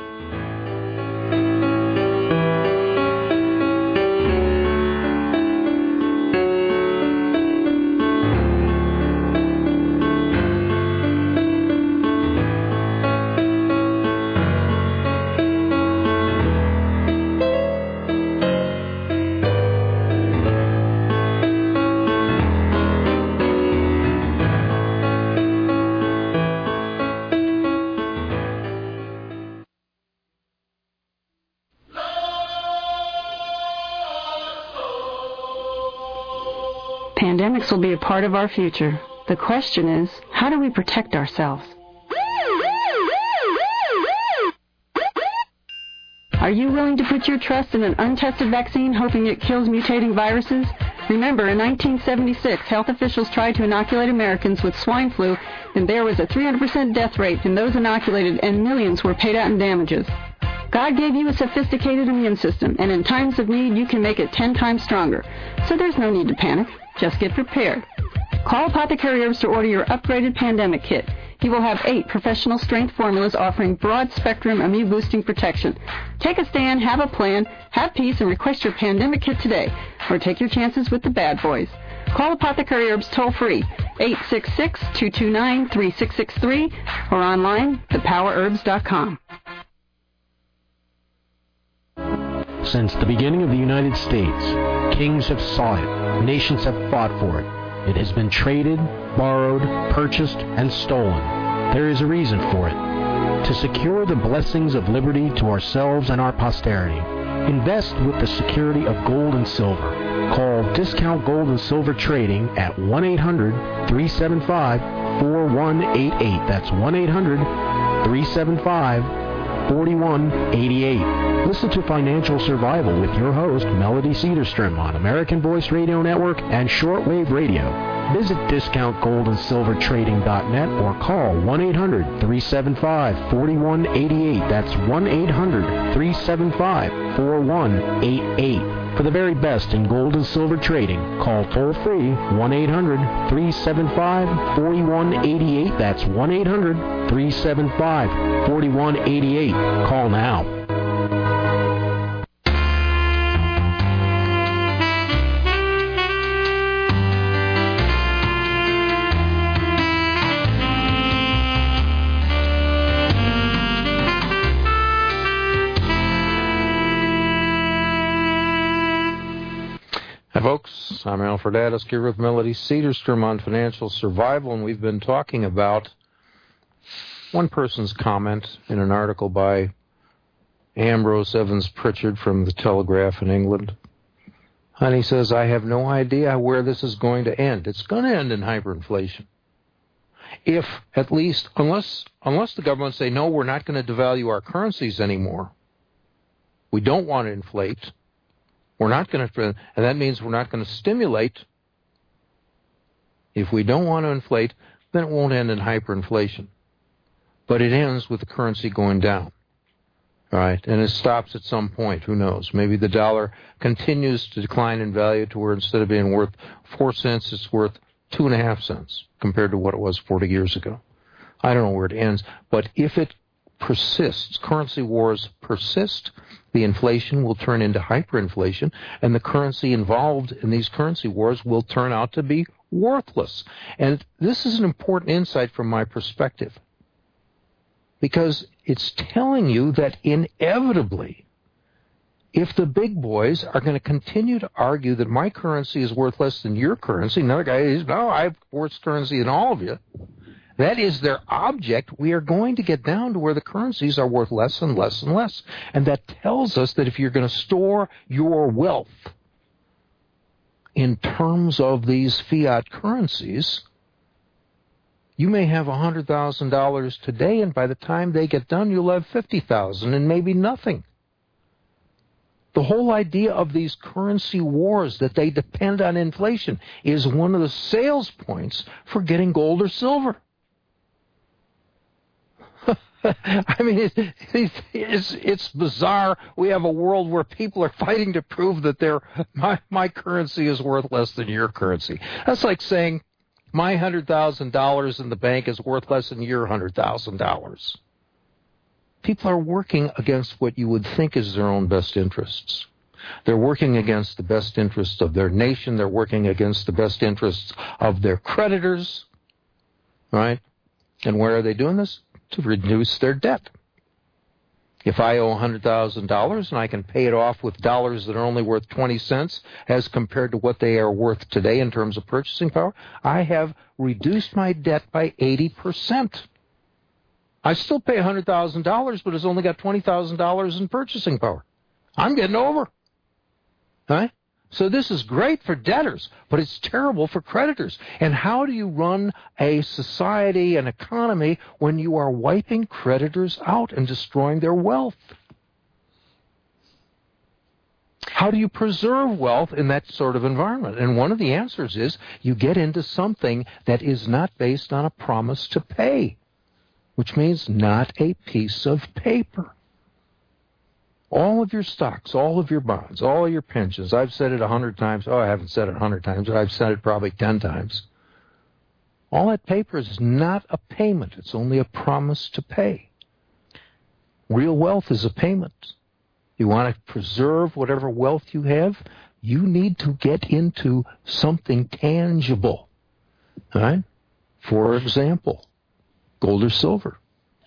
Pandemics will be a part of our future. The question is, how do we protect ourselves? Are you willing to put your trust in an untested vaccine hoping it kills mutating viruses? Remember, in nineteen seventy-six, health officials tried to inoculate Americans with swine flu, and there was a three hundred percent death rate in those inoculated, and millions were paid out in damages. God gave you a sophisticated immune system, and in times of need, you can make it ten times stronger. So there's no need to panic. Just get prepared. Call Apothecary Herbs to order your upgraded pandemic kit. You will have eight professional strength formulas offering broad spectrum immune boosting protection. Take a stand, have a plan, have peace, and request your pandemic kit today. Or take your chances with the bad boys. Call Apothecary Herbs toll free, eight six six, two two nine, three six six three, or online, the power herbs dot com. Since the beginning of the United States, kings have sought it, nations have fought for it. It has been traded, borrowed, purchased, and stolen. There is a reason for it. To secure the blessings of liberty to ourselves and our posterity, invest with the security of gold and silver. Call Discount Gold and Silver Trading at one eight hundred, three seven five, four one eight eight. That's one eight hundred, three seven five, four one eight eight. Listen to Financial Survival with your host, Melody Cedarstrom, on American Voice Radio Network and Shortwave Radio. Visit discount gold and silver trading dot net or call one eight hundred, three seven five, four one eight eight. That's one eight hundred, three seven five, four one eight eight. For the very best in gold and silver trading, call toll-free one eight hundred, three seven five, four one eight eight. That's one eight hundred, three seven five, four one eight eight. Call now. Hi, folks. I'm Alfred Addis here with Melody Cedarstrom on Financial Survival, and we've been talking about one person's comment in an article by Ambrose Evans Pritchard from the Telegraph in England. And he says, I have no idea where this is going to end. It's going to end in hyperinflation. If, at least, unless unless the government say, no, we're not going to devalue our currencies anymore. We don't want to inflate. We're not going to, and that means we're not going to stimulate. If we don't want to inflate, then it won't end in hyperinflation. But it ends with the currency going down. All right, and it stops at some point. Who knows? Maybe the dollar continues to decline in value to where instead of being worth four cents, it's worth two and a half cents compared to what it was forty years ago. I don't know where it ends, but if it persists, currency wars persist, the inflation will turn into hyperinflation, and the currency involved in these currency wars will turn out to be worthless. And this is an important insight from my perspective, because it's telling you that inevitably, if the big boys are going to continue to argue that my currency is worth less than your currency, another guy is, no, I have worse currency than all of you, that is their object, we are going to get down to where the currencies are worth less and less and less. And that tells us that if you're going to store your wealth in terms of these fiat currencies, you may have one hundred thousand dollars today, and by the time they get done, you'll have fifty thousand dollars and maybe nothing. The whole idea of these currency wars, that they depend on inflation, is one of the sales points for getting gold or silver. I mean, it, it, it's it's bizarre. We have a world where people are fighting to prove that their my my currency is worth less than your currency. That's like saying my hundred thousand dollars in the bank is worth less than your hundred thousand dollars. People are working against what you would think is their own best interests. They're working against the best interests of their nation. They're working against the best interests of their creditors, right? And where are they doing this? To reduce their debt. If I owe one hundred thousand dollars and I can pay it off with dollars that are only worth twenty cents as compared to what they are worth today in terms of purchasing power, I have reduced my debt by eighty percent. I still pay one hundred thousand dollars, but it's only got twenty thousand dollars in purchasing power. I'm getting over. Right? So this is great for debtors, but it's terrible for creditors. And how do you run a society, an economy, when you are wiping creditors out and destroying their wealth? How do you preserve wealth in that sort of environment? And one of the answers is you get into something that is not based on a promise to pay, which means not a piece of paper. All of your stocks, all of your bonds, all of your pensions, I've said it a hundred times. Oh, I haven't said it a hundred times, but I've said it probably ten times. All that paper is not a payment. It's only a promise to pay. Real wealth is a payment. You want to preserve whatever wealth you have, you need to get into something tangible. All right? For example, gold or silver.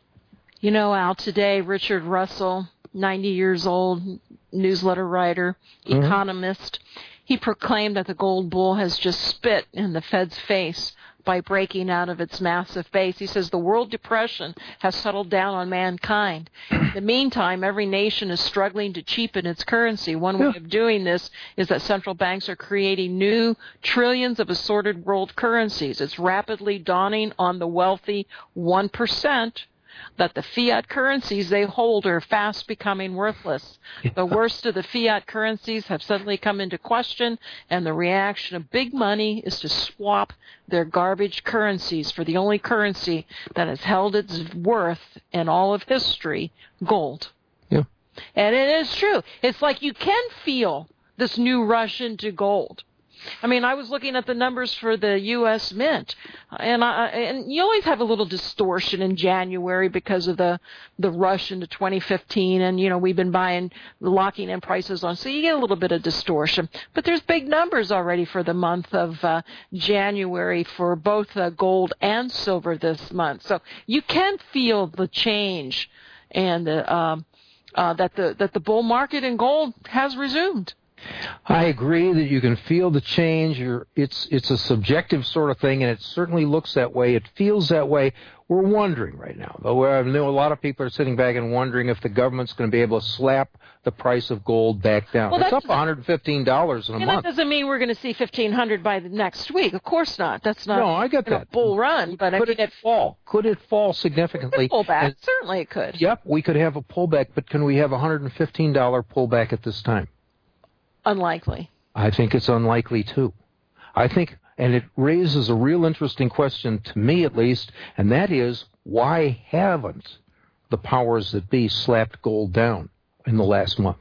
You know, Al, today, Richard Russell, ninety years old, newsletter writer, Mm-hmm. economist, he proclaimed that the gold bull has just spit in the Fed's face by breaking out of its massive base. He says the world depression has settled down on mankind. In the meantime, every nation is struggling to cheapen its currency. One way Yeah. of doing this is that central banks are creating new trillions of assorted world currencies. It's rapidly dawning on the wealthy one percent that the fiat currencies they hold are fast becoming worthless. The worst of the fiat currencies have suddenly come into question, and the reaction of big money is to swap their garbage currencies for the only currency that has held its worth in all of history, gold. Yeah. And it is true. It's like you can feel this new rush into gold. I mean, I was looking at the numbers for the U S Mint, and I, and you always have a little distortion in January because of the the rush into twenty fifteen, and you know we've been buying, locking in prices on, so you get a little bit of distortion. But there's big numbers already for the month of uh, January for both uh, gold and silver this month, so you can feel the change, and uh, um, uh, that the that the bull market in gold has resumed. I agree that you can feel the change. You're, it's it's a subjective sort of thing, and it certainly looks that way. It feels that way. We're wondering right now, though. I know a lot of people are sitting back and wondering if the government's going to be able to slap the price of gold back down. Well, it's up one hundred fifteen dollars in a and month. that doesn't mean we're going to see fifteen hundred by the next week. Of course not. That's not No, I get you know, that. bull run. But could I mean, it fall? Could it fall significantly? It could pull back. And, Certainly, it could. yep, we could have a pullback, but can we have a one hundred fifteen dollars pullback at this time? Unlikely. I think it's unlikely, too. I think, and it raises a real interesting question, to me at least, and that is, why haven't the powers that be slapped gold down in the last month?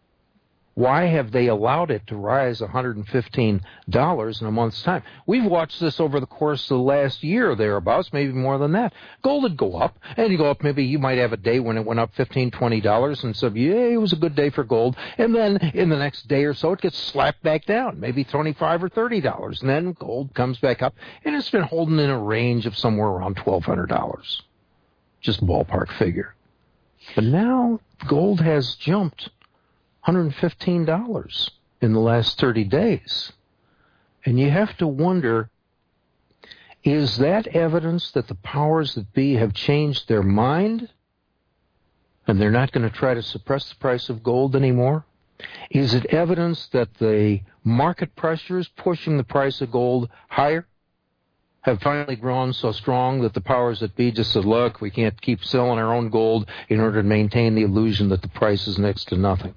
Why have they allowed it to rise one hundred fifteen dollars in a month's time? We've watched this over the course of the last year or thereabouts, maybe more than that. Gold would go up, and you go up, maybe you might have a day when it went up fifteen dollars, twenty dollars, and so, yeah, it was a good day for gold. And then in the next day or so, it gets slapped back down, maybe twenty-five dollars or thirty dollars. And then gold comes back up, and it's been holding in a range of somewhere around twelve hundred dollars. Just ballpark figure. But now gold has jumped one hundred fifteen dollars in the last thirty days. And you have to wonder, is that evidence that the powers that be have changed their mind and they're not going to try to suppress the price of gold anymore? Is it evidence that the market pressures pushing the price of gold higher have finally grown so strong that the powers that be just said, look, we can't keep selling our own gold in order to maintain the illusion that the price is next to nothing?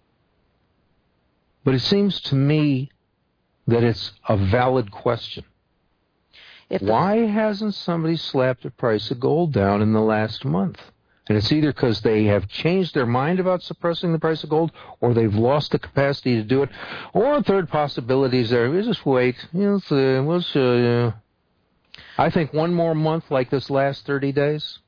But it seems to me that it's a valid question. If Why hasn't somebody slapped the price of gold down in the last month? And it's either because they have changed their mind about suppressing the price of gold, or they've lost the capacity to do it, or a third possibility is there. We'll just wait. We'll see. We'll show you. I think one more month like this last thirty days.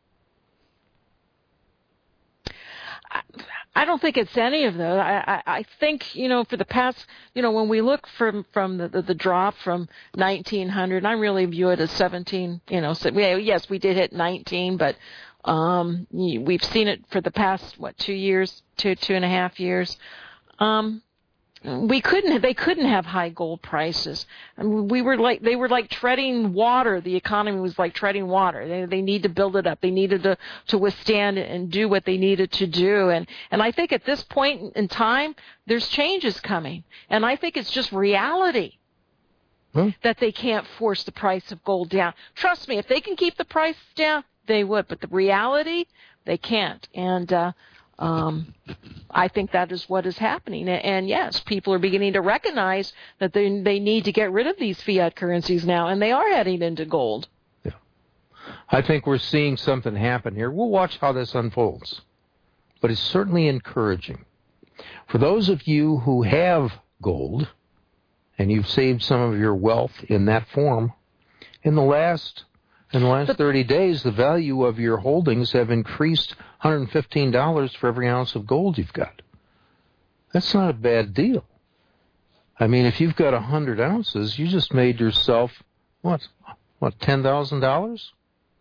I don't think it's any of those. I, I, I think, you know, for the past, you know, when we look from, from the, the, the drop from nineteen hundred, I really view it as seventeen, you know, so we, yes, we did hit nineteen, but um, we've seen it for the past, what, two years, two, two and a half years. Um, we couldn't, they couldn't have high gold prices. I mean, we were like, they were like treading water. The economy was like treading water. They, they need to build it up. They needed to, to withstand and do what they needed to do. And, and I think at this point in time, there's changes coming. And I think it's just reality hmm. that they can't force the price of gold down. Trust me, if they can keep the price down, they would. But the reality, they can't. And, uh, Um, I think that is what is happening. And yes, people are beginning to recognize that they they need to get rid of these fiat currencies now, and they are heading into gold. Yeah. I think we're seeing something happen here. We'll watch how this unfolds. But it's certainly encouraging. For those of you who have gold, and you've saved some of your wealth in that form, in the last in the last thirty days, the value of your holdings have increased one hundred fifteen dollars for every ounce of gold you've got. That's not a bad deal. I mean, if you've got one hundred ounces, you just made yourself, what, what, ten thousand dollars?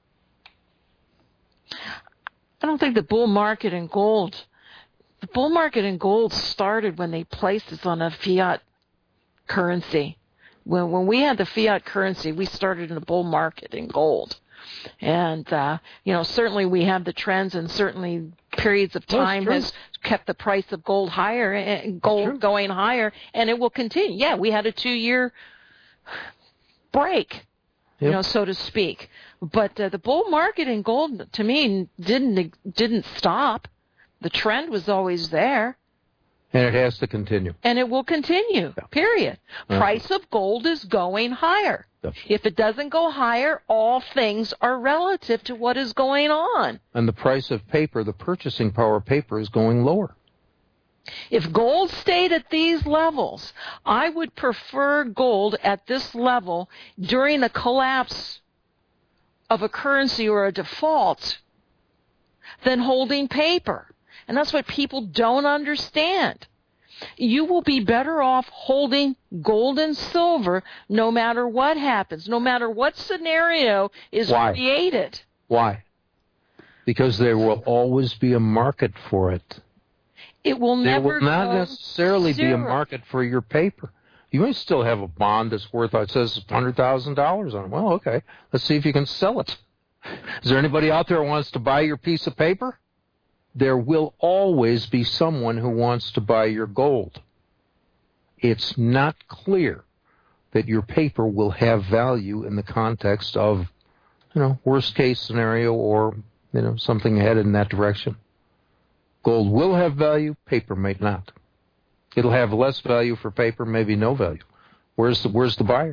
I don't think the bull market in gold, the bull market in gold started when they placed us on a fiat currency. When when we had the fiat currency, we started in a bull market in gold. And, uh, you know, certainly we have the trends, and certainly periods of time has kept the price of gold higher, and gold going higher, and it will continue. Yeah, we had a two-year break, yep. you know, so to speak. But uh, the bull market in gold, to me, didn't didn't stop. The trend was always there. And it has to continue. And it will continue, yeah. period. Uh-huh. Price of gold is going higher. Yeah. If it doesn't go higher, all things are relative to what is going on. And the price of paper, the purchasing power of paper, is going lower. If gold stayed at these levels, I would prefer gold at this level during the collapse of a currency or a default than holding paper. And that's what people don't understand. You will be better off holding gold and silver no matter what happens, no matter what scenario is Why? created. Why? Because there will always be a market for it. It will there never will not go necessarily zero. be a market for your paper. You may still have a bond that's worth, it says one hundred thousand dollars on it. Well, okay, let's see if you can sell it. Is there anybody out there who wants to buy your piece of paper? There will always be someone who wants to buy your gold. It's not clear that your paper will have value in the context of, you know, worst case scenario or, you know, something headed in that direction. Gold will have value, paper may not. It'll have less value for paper, maybe no value. Where's the, where's the buyer?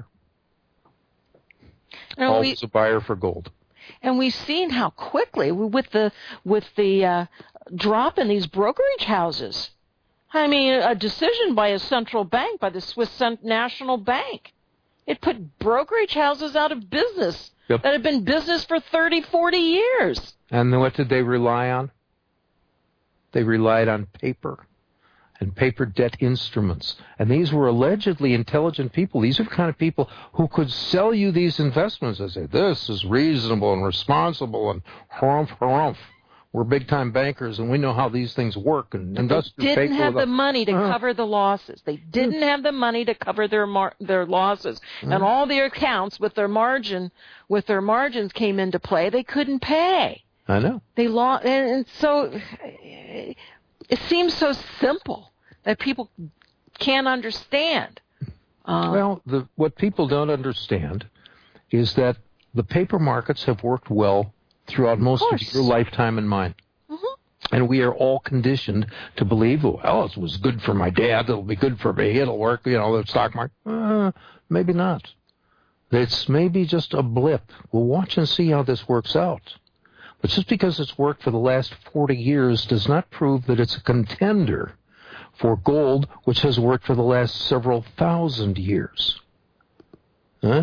No, Always we- a buyer for gold. And we've seen how quickly, with the with the uh, drop in these brokerage houses. I mean, a decision by a central bank, by the Swiss National Bank, it put brokerage houses out of business yep. that had been business for thirty, forty years. And then what did they rely on? They relied on paper and paper debt instruments. And these were allegedly intelligent people. These are the kind of people who could sell you these investments and say, this is reasonable and responsible and harumph, harumph. We're big-time bankers, and we know how these things work. And they didn't have the money to uh-huh. cover the losses. They didn't have the money to cover their mar- their losses. Uh-huh. And all their accounts with their margin, with their margins came into play. They couldn't pay. I know. They lost, and, and so it seems so simple that people can't understand. Um, well, the, what people don't understand is that the paper markets have worked well throughout most of, of your lifetime and mine. Mm-hmm. And we are all conditioned to believe, well, it was good for my dad, it'll be good for me, it'll work, you know, the stock market. Uh, maybe not. It's maybe just a blip. We'll watch and see how this works out. But just because it's worked for the last forty years does not prove that it's a contender for gold, which has worked for the last several thousand years. Huh?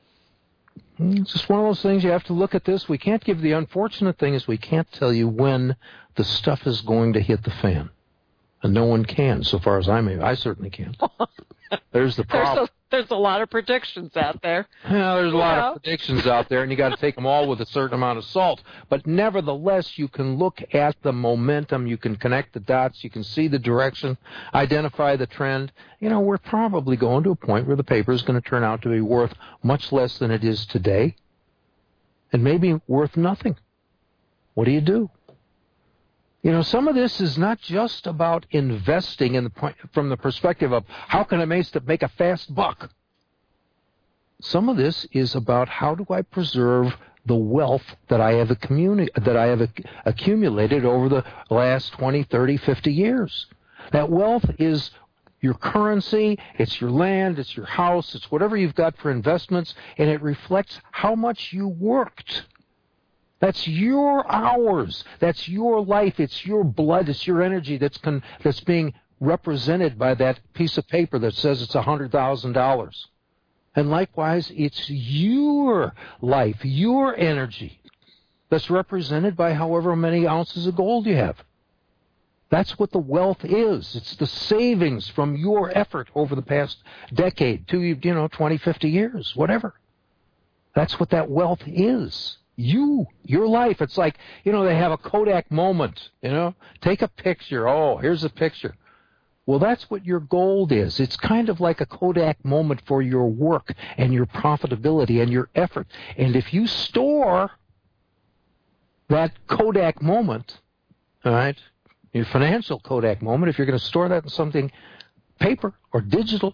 It's just one of those things you have to look at this. We can't give the unfortunate thing is we can't tell you when the stuff is going to hit the fan. And no one can, so far as I may. I certainly can't. There's the problem. There's a, there's a lot of predictions out there. Yeah, there's a you lot know. of predictions out there, and you got to take them all with a certain amount of salt. But nevertheless, you can look at the momentum, you can connect the dots, you can see the direction, identify the trend. You know, we're probably going to a point where the paper is going to turn out to be worth much less than it is today, and maybe worth nothing. What do you do? You know, some of this is not just about investing in the point, from the perspective of how can I make a fast buck. Some of this is about how do I preserve the wealth that I have accumulated, that I have accumulated over the last twenty, thirty, fifty years. That wealth is your currency, it's your land, it's your house, it's whatever you've got for investments, and it reflects how much you worked. That's your hours. That's your life. It's your blood. It's your energy that's con- that's being represented by that piece of paper that says it's one hundred thousand dollars. And likewise, it's your life, your energy that's represented by however many ounces of gold you have. That's what the wealth is. It's the savings from your effort over the past decade, to, you know, twenty, fifty years, whatever. That's what that wealth is. You, your life. It's like, you know, they have a Kodak moment, you know. Take a picture. Oh, here's a picture. Well, that's what your gold is. It's kind of like a Kodak moment for your work and your profitability and your effort. And if you store that Kodak moment, all right, your financial Kodak moment, if you're going to store that in something paper or digital,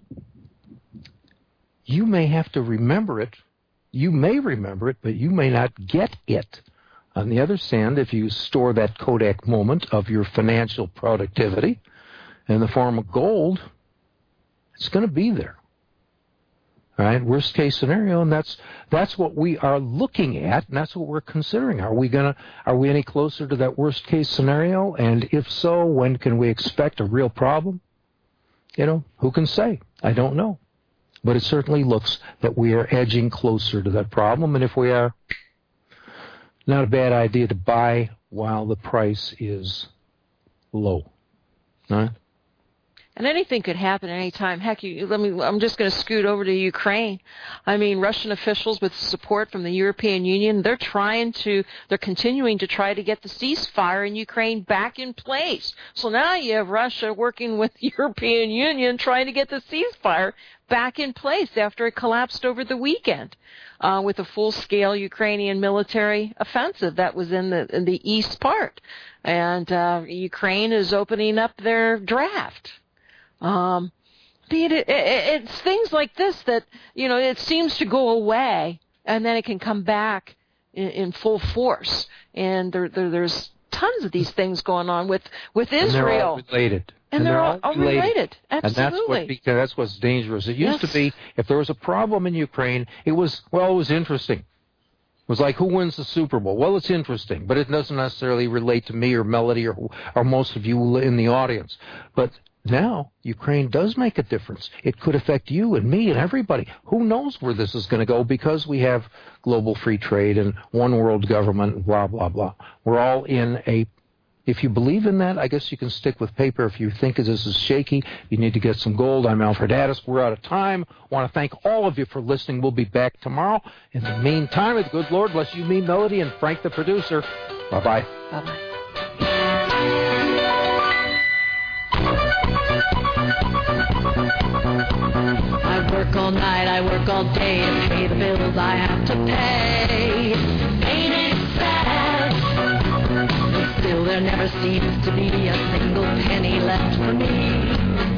you may have to remember it. You may remember it, but you may not get it. On the other hand, if you store that Kodak moment of your financial productivity in the form of gold, it's going to be there. All right, worst case scenario, and that's that's what we are looking at, and that's what we're considering. Are we gonna are we any closer to that worst case scenario? And if so, when can we expect a real problem? You know, who can say? I don't know. But it certainly looks that we are edging closer to that problem, and if we are, not a bad idea to buy while the price is low. All right? And anything could happen at any time. Heck, you, let me. I'm just going to scoot over to Ukraine. I mean, Russian officials, with support from the European Union, they're trying to, they're continuing to try to get the ceasefire in Ukraine back in place. So now you have Russia working with the European Union trying to get the ceasefire back in place after it collapsed over the weekend, uh, with a full-scale Ukrainian military offensive that was in the in the east part, and uh, Ukraine is opening up their draft. Um, it, it, it's things like this that, you know, it seems to go away and then it can come back in, in full force. And there, there, there's tons of these things going on with, with Israel. And they're all related. And, and they're, they're all, all related. related. Absolutely. And that's, what, because that's what's dangerous. It used yes. to be, if there was a problem in Ukraine, it was, well, it was interesting. It was like, who wins the Super Bowl? Well, it's interesting, but it doesn't necessarily relate to me or Melody or, or most of you in the audience. But now, Ukraine does make a difference. It could affect you and me and everybody. Who knows where this is going to go, because we have global free trade and one world government and blah, blah, blah. We're all in a... If you believe in that, I guess you can stick with paper. If you think this is shaky, you need to get some gold. I'm Alfred Addis. We're out of time. I want to thank all of you for listening. We'll be back tomorrow. In the meantime, the good Lord bless you, me, Melody, and Frank the producer. Bye-bye. Bye-bye. I work all night, I work all day to pay the bills I have to pay. Ain't it sad? But still there never seems to be a single penny left for me.